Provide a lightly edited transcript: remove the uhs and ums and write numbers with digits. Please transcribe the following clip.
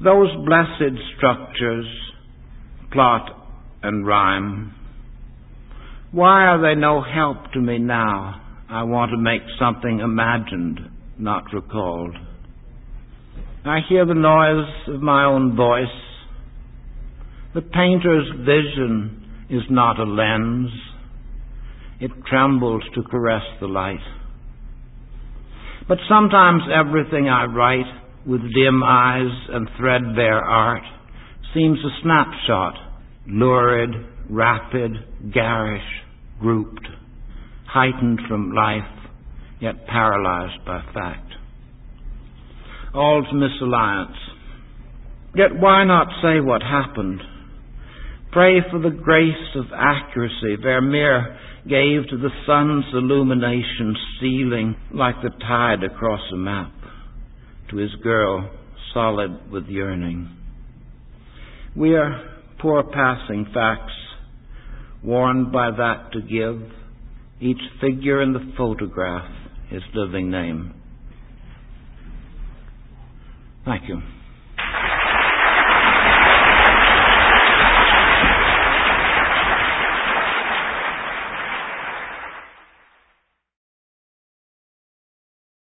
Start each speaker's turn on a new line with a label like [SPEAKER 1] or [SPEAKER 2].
[SPEAKER 1] Those blessed structures, plot and rhyme, why are they no help to me now? I want to make something imagined, not recalled. I hear the noise of my own voice. The painter's vision is not a lens. It trembles to caress the light. But sometimes everything I write with dim eyes and threadbare art seems a snapshot, lurid, rapid, garish, grouped, heightened from life, yet paralyzed by fact. All's misalliance. Yet why not say what happened? Pray for the grace of accuracy Vermeer gave to the sun's illumination stealing like the tide across a map to his girl, solid with yearning. We are poor passing facts, warned by that to give each figure in the photograph his living name. Thank you.